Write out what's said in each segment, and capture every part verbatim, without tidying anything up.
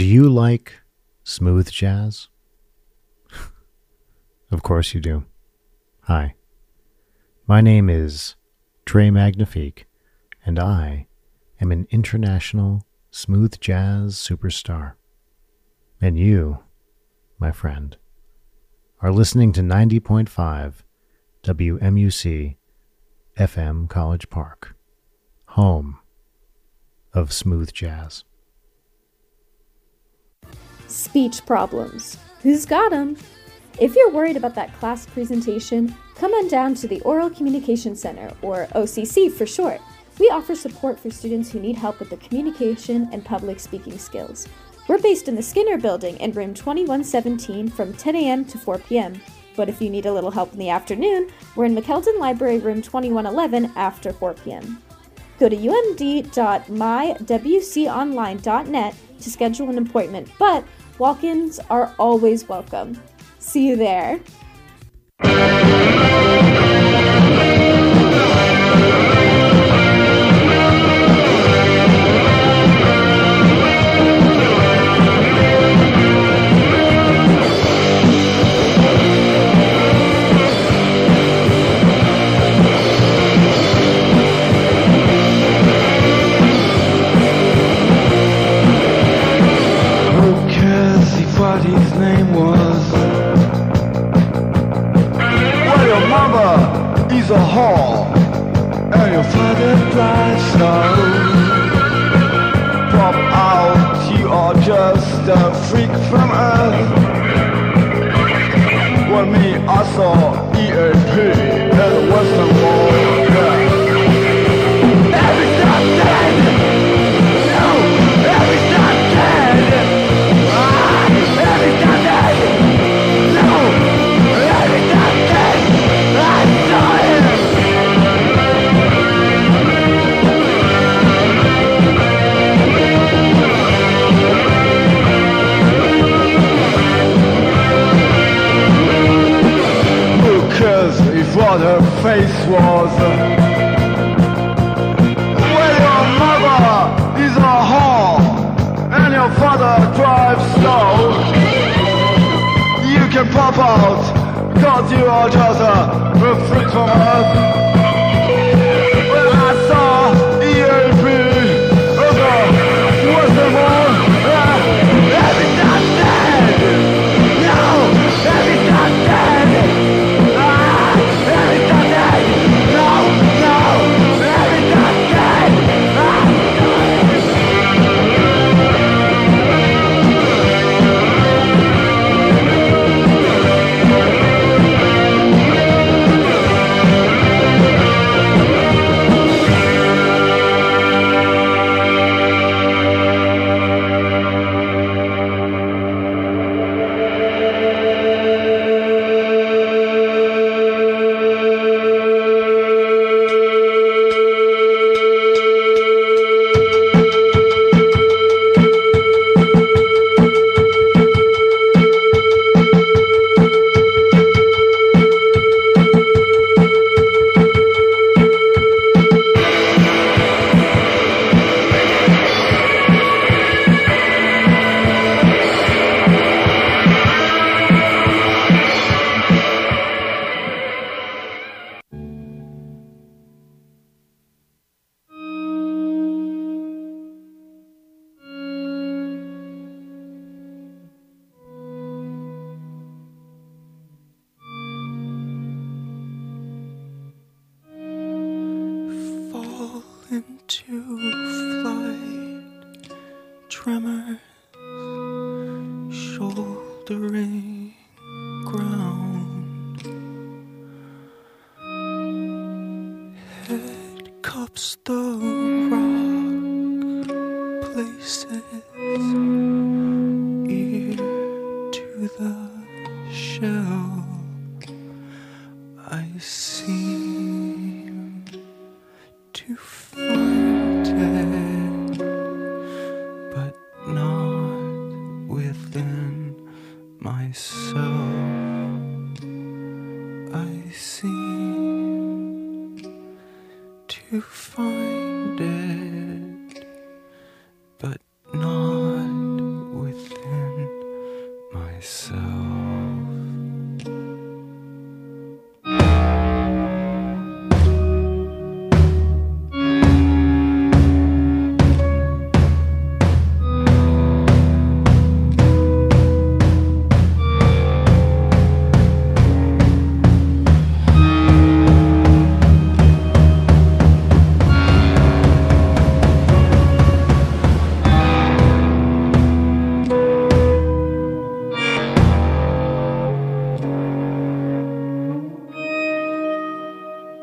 Do you like smooth jazz? Of course you do. Hi, my name is Trey Magnifique, and I am an international smooth jazz superstar. And you, my friend, are listening to ninety point five W M U C F M College Park, home of smooth jazz. Speech problems. Who's got 'em? If you're worried about that class presentation, come on down to the Oral Communication Center, or O C C for short. We offer support for students who need help with the communication and public speaking skills. We're based in the Skinner Building in room twenty-one seventeen from ten a.m. to four p.m. But if you need a little help in the afternoon, we're in McKeldin Library room twenty-one eleven after four p.m. Go to u m d dot my w c online dot net to schedule an appointment, but walk-ins are always welcome. See you there. A hall, and your father drives slow. Drop out, you are just a freak from Earth. Well, me, I saw E A P at the Western Wall. Yeah. Everything's dead. No, everything's dead. Ah, everything's dead. No, everything's dead. I saw it. What her face was. Well, your mother is a whore, and your father drives slow. You can pop out, cause you are just a, a freak from Earth. Well, I saw E A P of the Western Wall. Everything's dead. No, everything's dead. to find it, but not with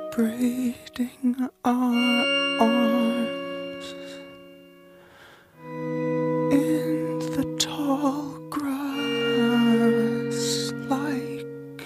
braiding our arms in the tall grass, like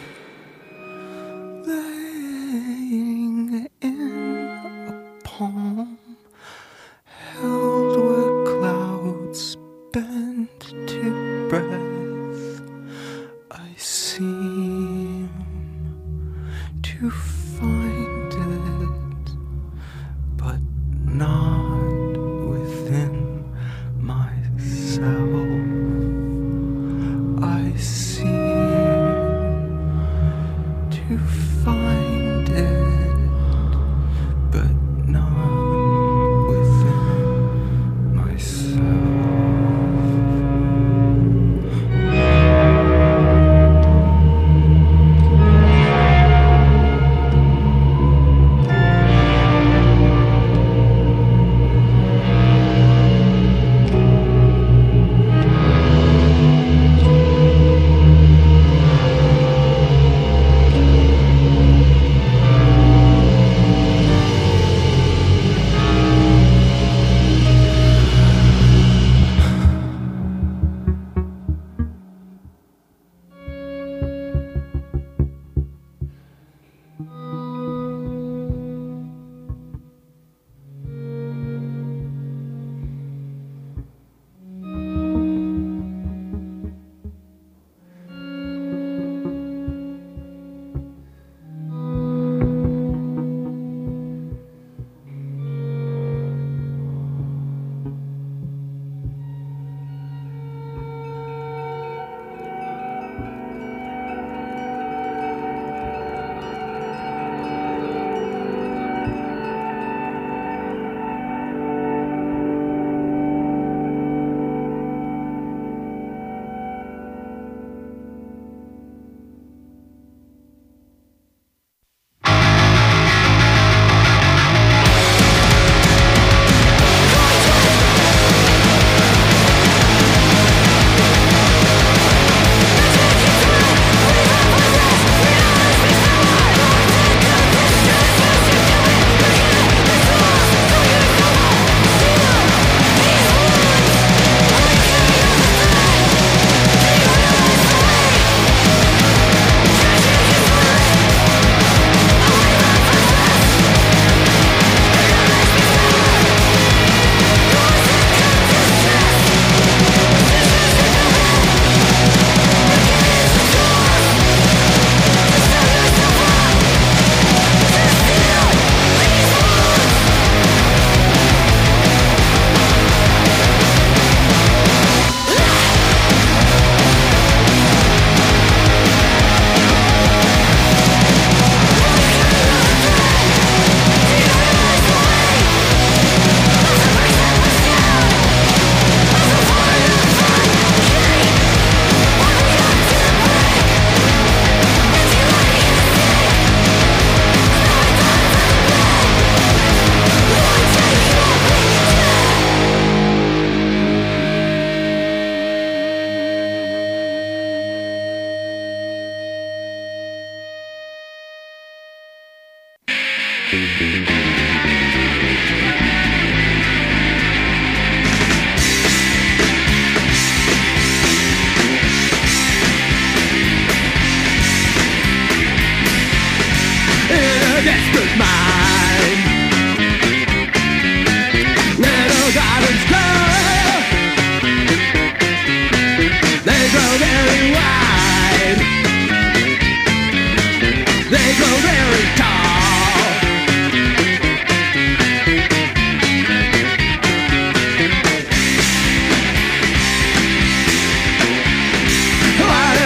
laying in a palm held where clouds bend to breath. I seem to find it, but not within myself. I seem to find it, but not within myself.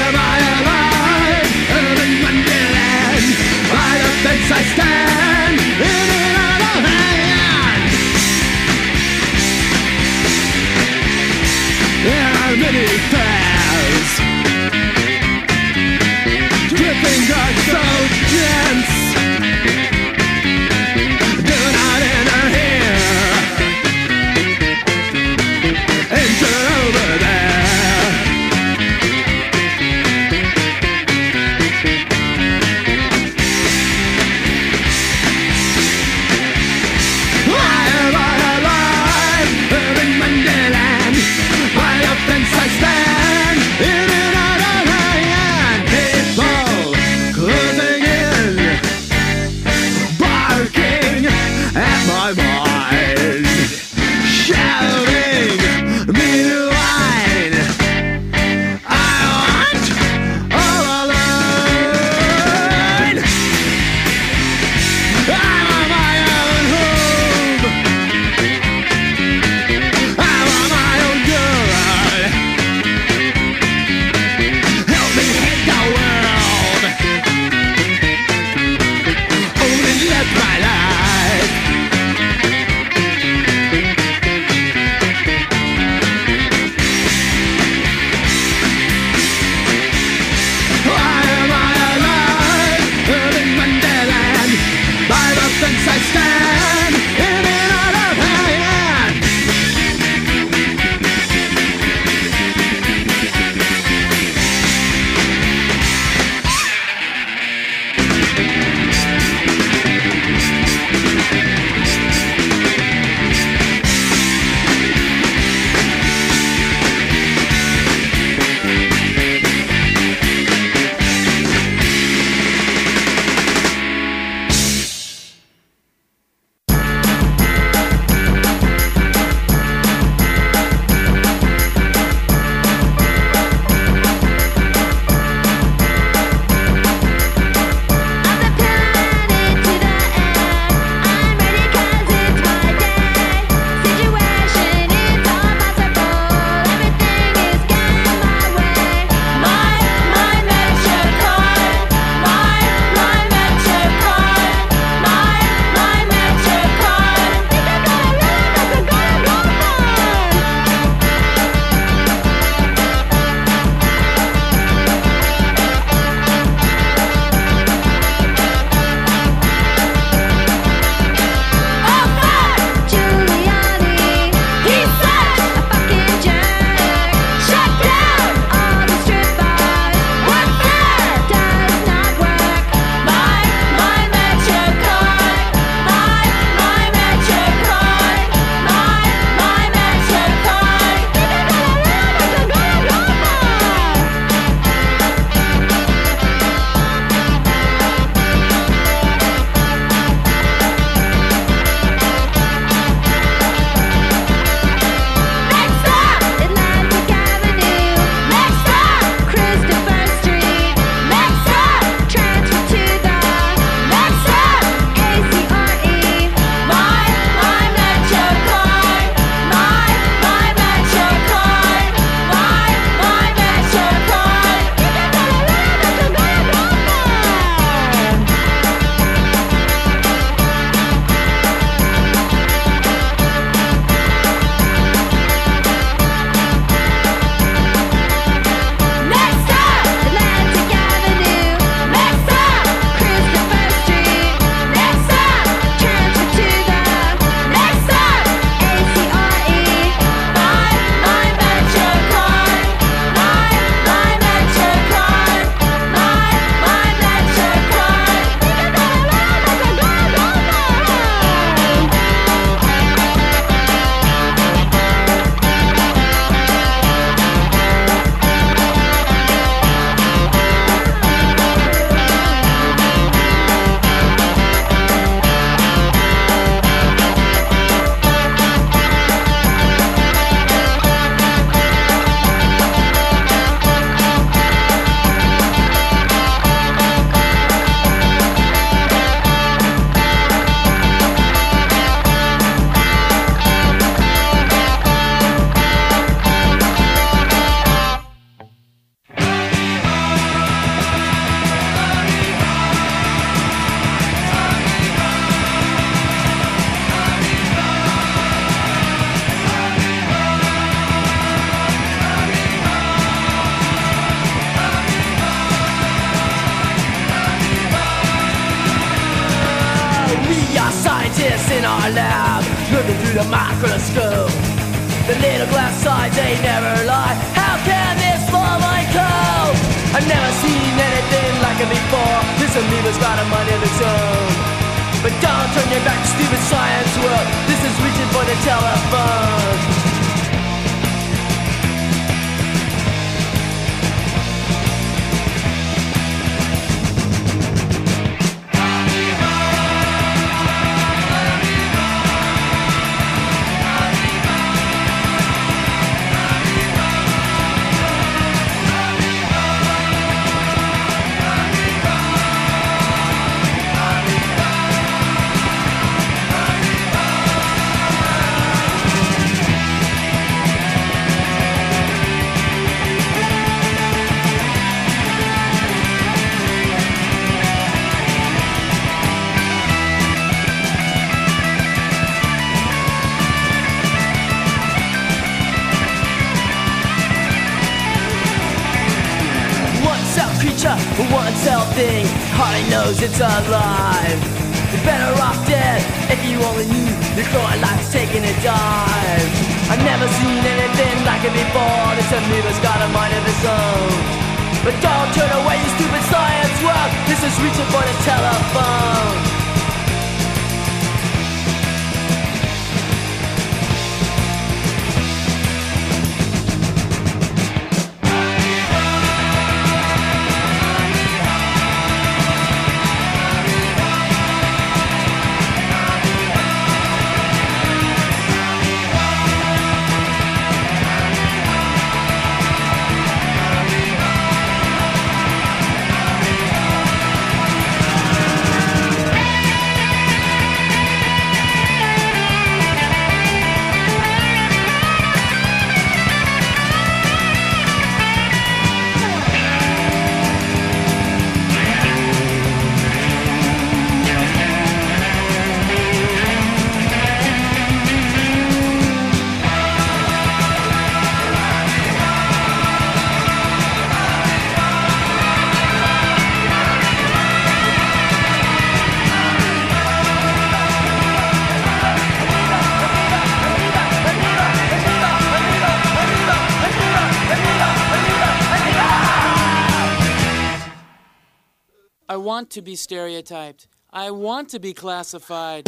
I stand are scientists in our lab, looking through the microscope. The little glass sides, they never lie. How can this small mind cope? I've never seen anything like it before. This amoeba's got a mind of its own. But don't turn your back to stupid science world. This is reaching for the telephone. One cell thing, hardly knows it's alive. You're better off dead if you only knew your growing life's taking a dive. I've never seen anything like it before. This amoeba's got a mind of its own. But don't turn away, you stupid science world. This is reaching for the telephone. I want to be stereotyped. I want to be classified.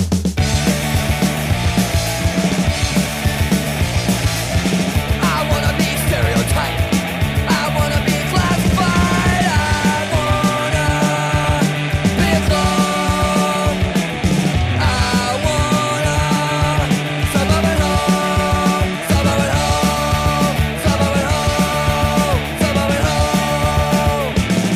I wanna be stereotyped. I wanna be classified. I wanna be a clone. I wanna suburban home, suburban home, suburban home, suburban home.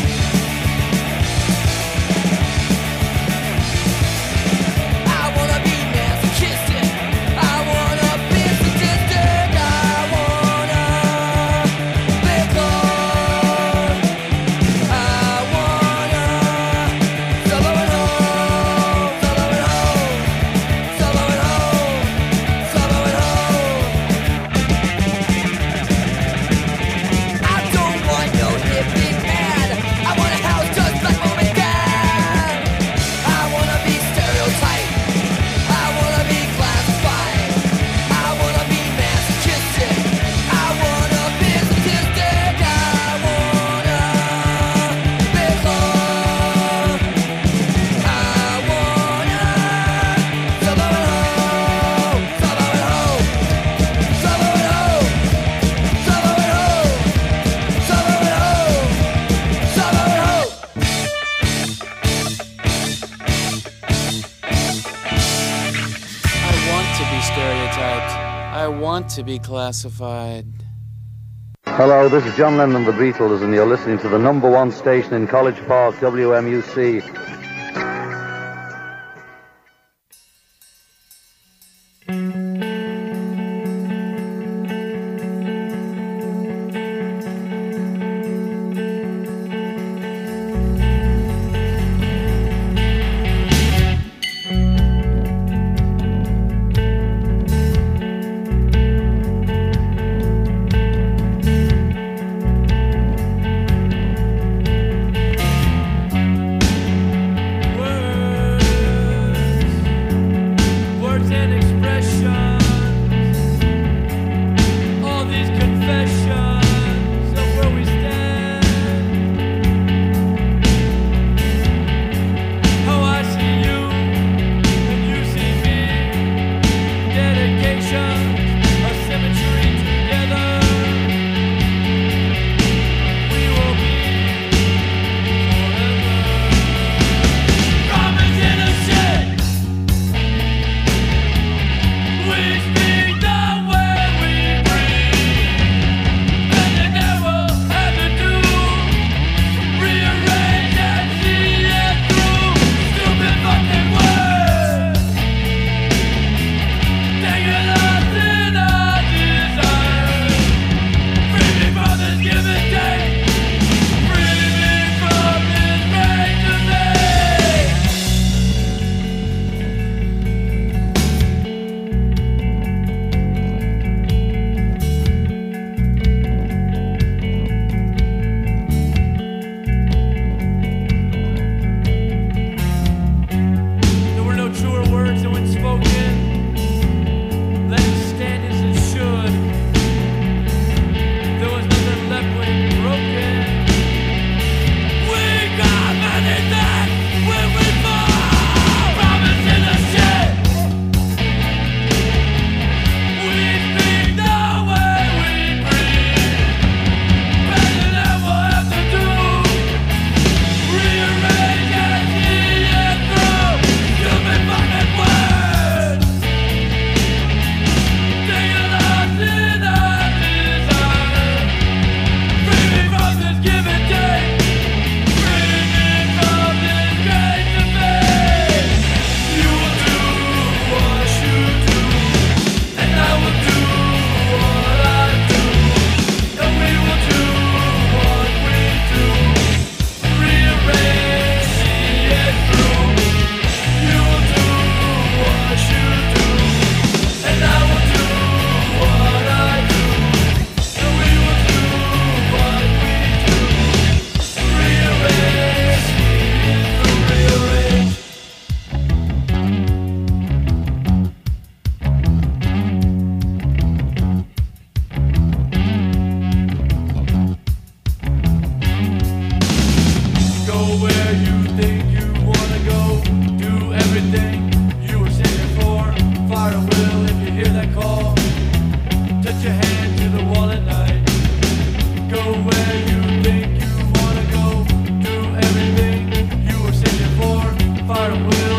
I wanna be masochistic. I wanna be sadistic. I wanna be a clone. I wanna suburban home, suburban home, suburban home, suburban home. I don't want no hippie man. I want a house just like mom and dad. I wanna be stereotyped. I wanna be classified. I wanna be masochistic. I wanna be sadistic. I wanna be a clone. I wanna suburban home, suburban home, suburban home, suburban home, suburban home, suburban home. I want to be stereotyped. I want to be classified. Hello, this is John Lennon of the Beatles, and you're listening to the number one station in College Park, W M U C.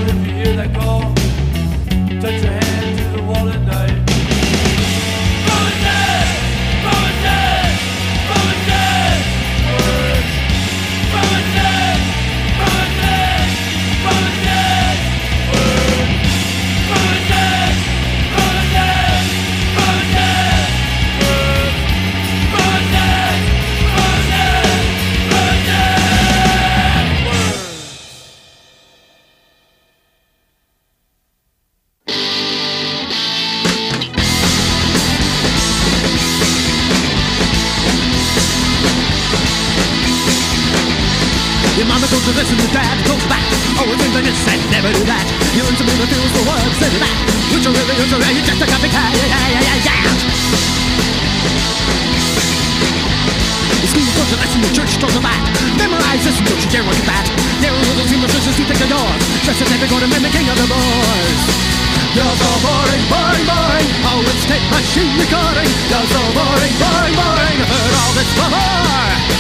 Your mama told you this and your dad told you that. Always think like this and never do that. You learn something that feels the words and that. Which are really, you're really just a copycat. Yeah, yeah, yeah, yeah, yeah. The school taught you this and the church taught you that. Memorize this and don't you dare look at that. There are little seamstresses who take the doors. Dressed as if they're going to be the king of the boys. You're so boring, boring, boring. Oh, it's tape machine recording. You're so boring, boring, boring. I've heard all this before.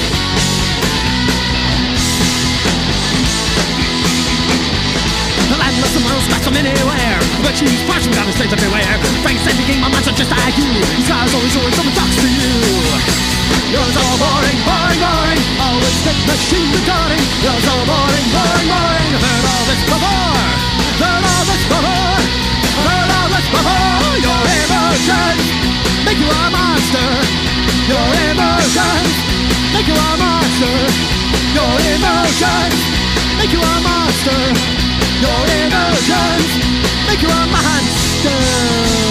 The landless and world stops them anywhere. But she's marching down the streets everywhere. Frank said he gave my monster just like you. His car's always showing someone talks to you. You're so boring, boring, boring. Always take machine recording. You're so boring, boring, boring. I've heard all this before. Heard all this before. Heard all this before. Your emotions make you a monster. Your emotions make you a monster. Your emotions make you a monster. Your emotions make you a monster.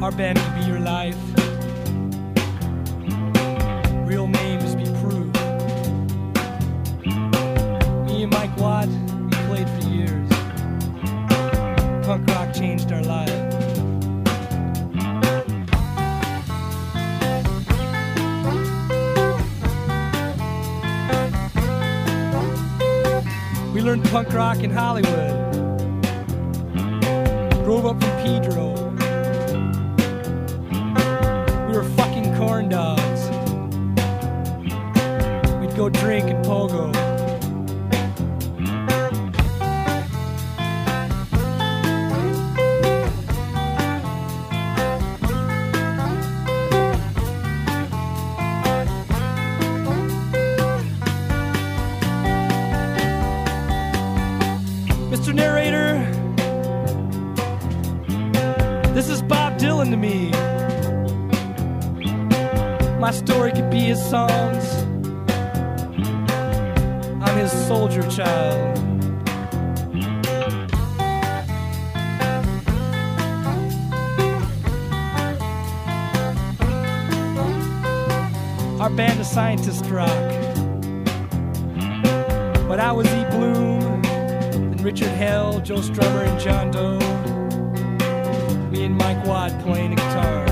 Our band could be your life. Real names be proved. Me and Mike Watt, we played for years. Punk rock changed our lives. We learned punk rock in Hollywood. Drove up from Pedro. We were fucking corn dogs. We'd go drink and pogo. Mister Narrator, this is Bob Dylan to me. My story could be his songs. I'm his soldier child. Our band of scientists rock. But I was E. Bloom, then Richard Hell, Joe Strummer, and John Doe. Me and Mike Watt playing the guitar.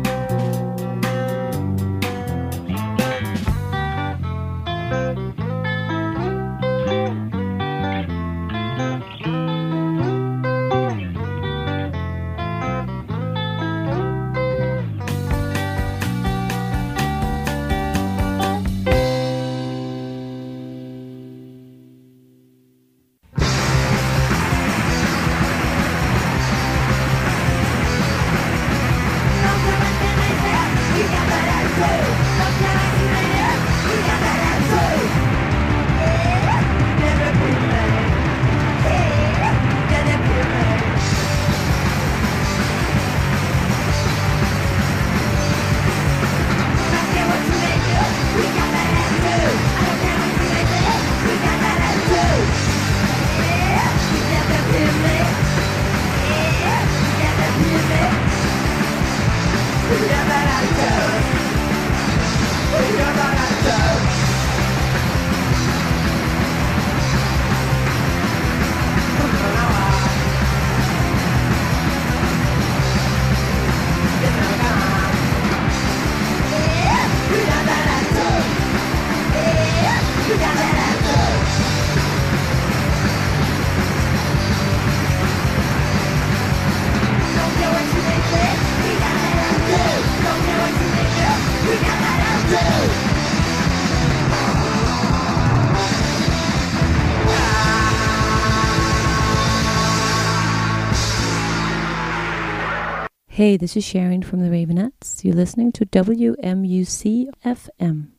Hey, this is Sharon from the Ravenettes. You're listening to W M U C F M.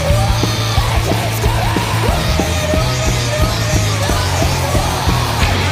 It keeps coming.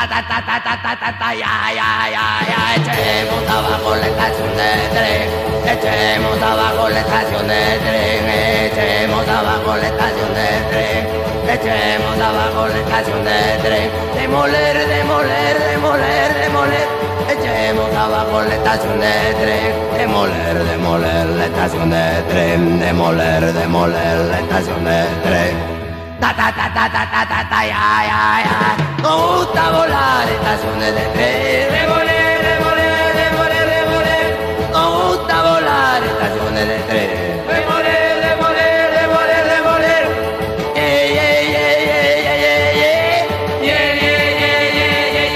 ta ta ta ta ta ta ta ta ya ya ya ya. Echemos abajo la estación de tren, echemos abajo la estación de tren, echemos abajo la estación de tren, echemos abajo la estación de tren. Demoler, demoler, demoler, demoler. Echemos abajo la estación de tren, demoler, demoler la estación de tren, demoler, demoler la estación de tren. Ta ta ta ta ta ta ta ta ya ya ya. Nos gusta volar estaciones de tren, demoler, demoler, demoler, demoler. Nos gusta volar estaciones de tren, demoler, demoler, demoler, demoler. Yeah yeah yeah yeah yeah yeah yeah yeah yeah yeah yeah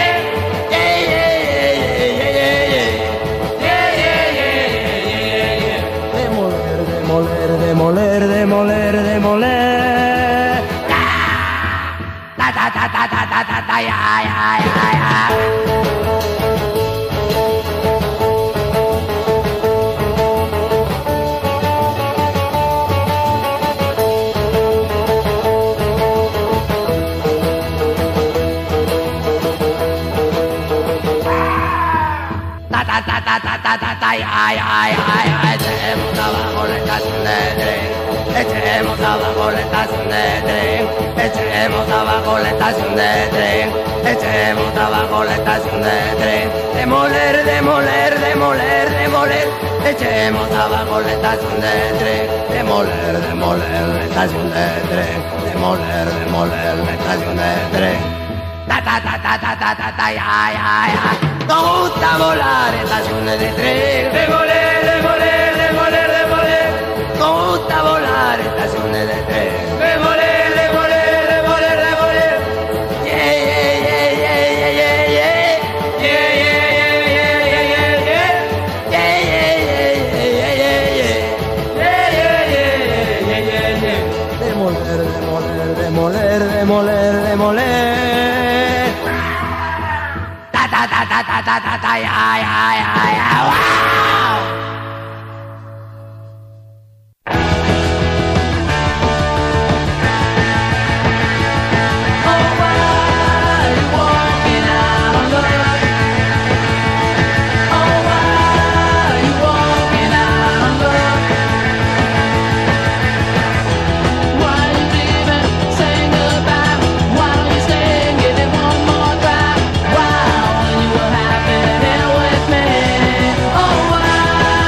yeah yeah. Demoler, demoler, demoler, demoler, demoler. Ta ta ta ta ta ta ta ta ya ya ya ya. Ta ta ta ta ta ta ta ta ya ya ya ya. Echemos abajo la estación de tren, echemos abajo la estación de tren, echemos abajo la estación de tren, echemos abajo la estación de tren. Demoler, demoler, demoler, demoler. Echemos abajo la estación de tren, demoler, demoler la estación de tren, demoler, demoler la estación de tren. Ta ta ta ta ta ta ta ta ya ya ya. Nos gusta volar estaciones de tren, demoler, demoler, demoler, demoler. Nos gusta volar estaciones de tren, demoler, demoler, demoler, demoler. Yeah yeah yeah yeah yeah yeah yeah yeah yeah yeah yeah yeah yeah yeah yeah yeah yeah. Demoler, demoler, demoler, demoler, demoler. Ta ta ta ta ta ta ta ta ya ya ya ya. Wow. Wow, you were happy here with me. Oh, wow.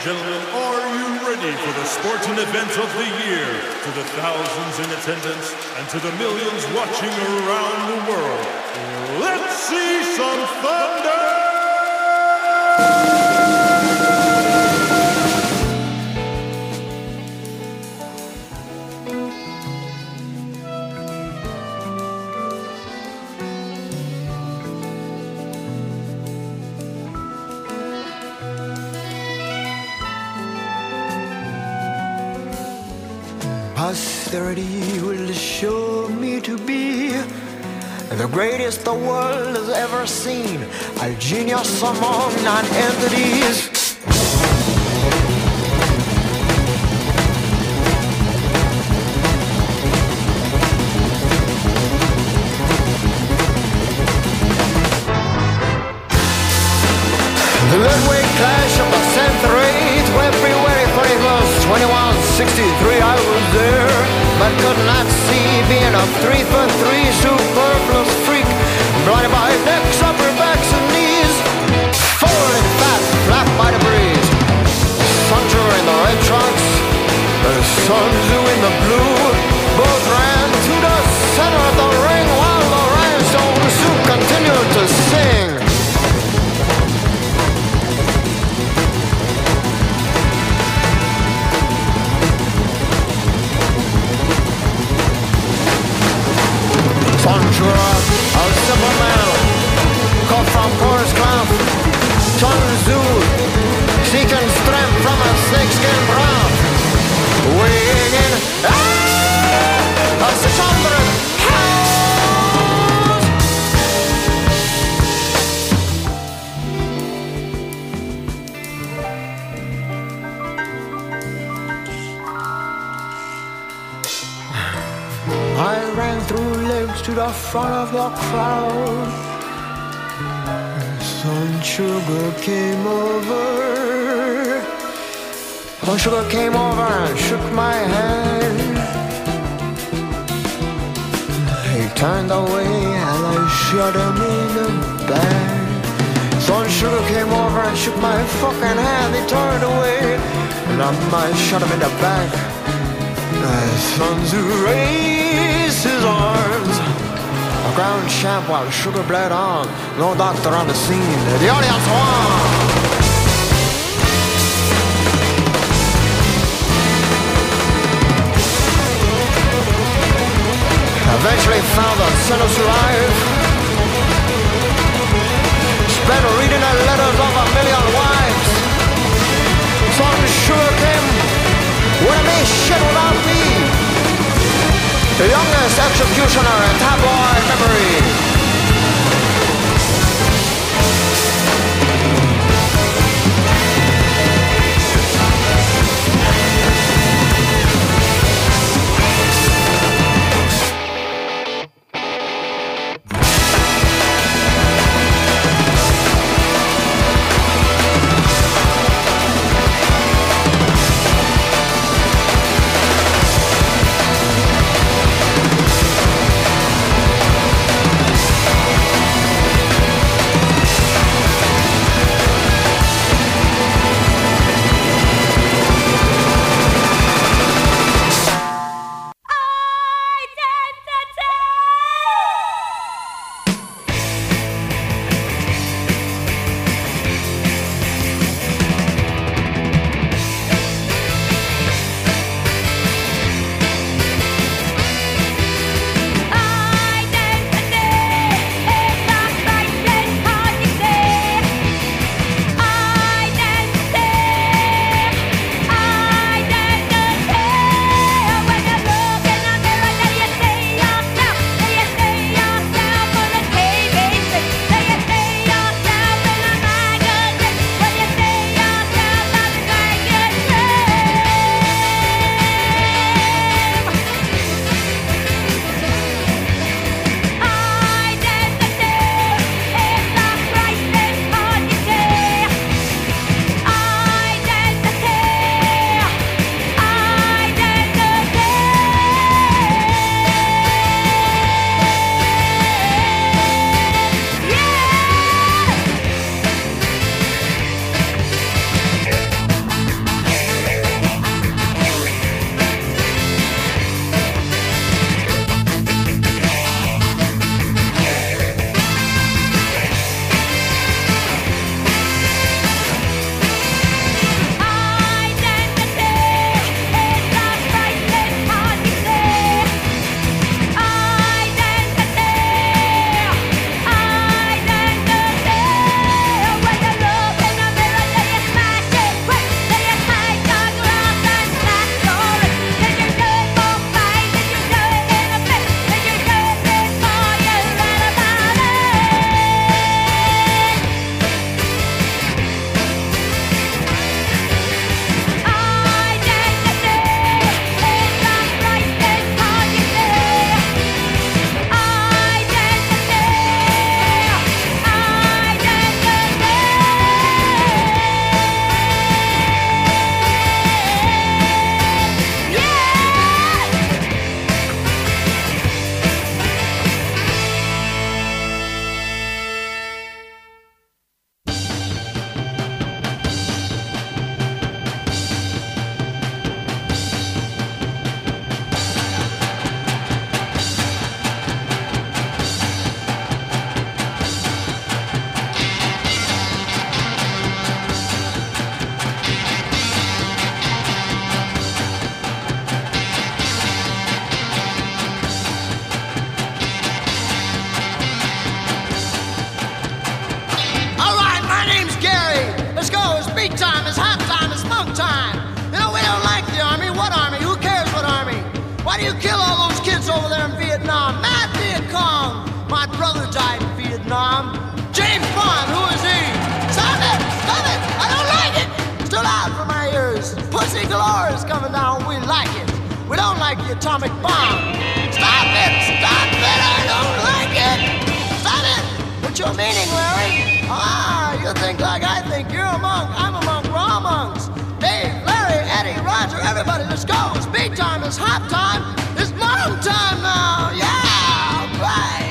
gentlemen, are you ready for the sporting event of the year? To the thousands in attendance and to the millions watching around the world, let's see some thunder! Posterity will show me to be the greatest the world has ever seen, a genius among non-entities. The midway clash of the century, February thirty-first, twenty-one sixty-three, I was there, but could not see, being a three foot three superfluous freak, blinded by necks, upper backs, and knees, falling fast, flapped by the breeze. Sancho in the red trunks, the Sun Tzu in the blue, both ran to the center of the ring while the rhinestone Sioux continued to sing. Sanjura, a simple man, cut from Corus cloth. Sun Tzu, seeking strength from a snakeskin broth. Weighing in, ah, a six hundred pounds. I ran through legs to the front of the crowd. Sun Sugar came over. Sun Sugar came over and shook my hand. He turned away and I shot him in the back. Sun Sugar came over and shook my fucking hand. He turned away and I shot him in the back. Sun Tzu raised his arms, a ground champ while Sugar bled on. No doctor on the scene. The audience won. Eventually found the sinners alive. Spent reading the letters of a million wives. Sun Sugar came with a me shit without me. The youngest executioner in tabloid memory. long time. You know, we don't like the Army. What Army? Who cares what Army? Why do you kill all those kids over there in Vietnam? Mad Viet Cong. My brother died in Vietnam. James Bond, who is he? Stop it! Stop it! I don't like it! It's too loud for my ears. Pussy galore is coming down. We like it. We don't like the atomic bomb. Stop it! Stop it! I don't like it! Stop it! What's your meaning, Larry? Ah, you think like I think. You're a monk. I'm a monk. We're all monks. Dave, Larry, Eddie, Roger, everybody, let's go. It's beat time. It's hop time. It's mom time now. Yeah! Right!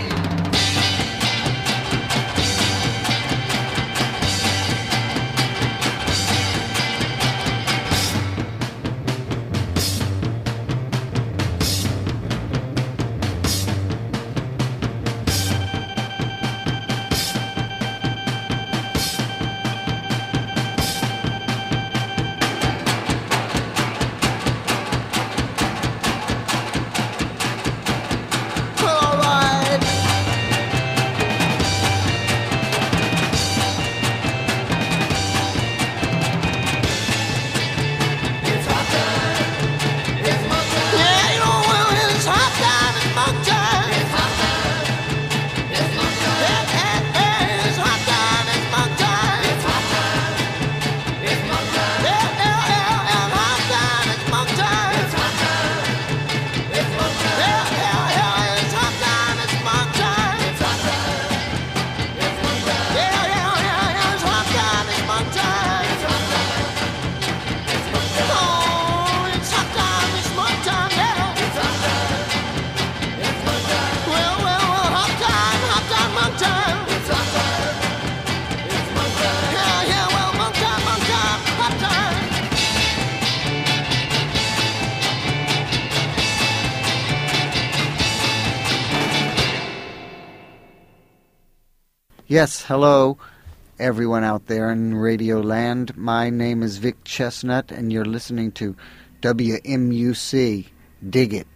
Yes, hello, everyone out there in Radio Land. My name is Vic Chestnut, and you're listening to W M U C. Dig it.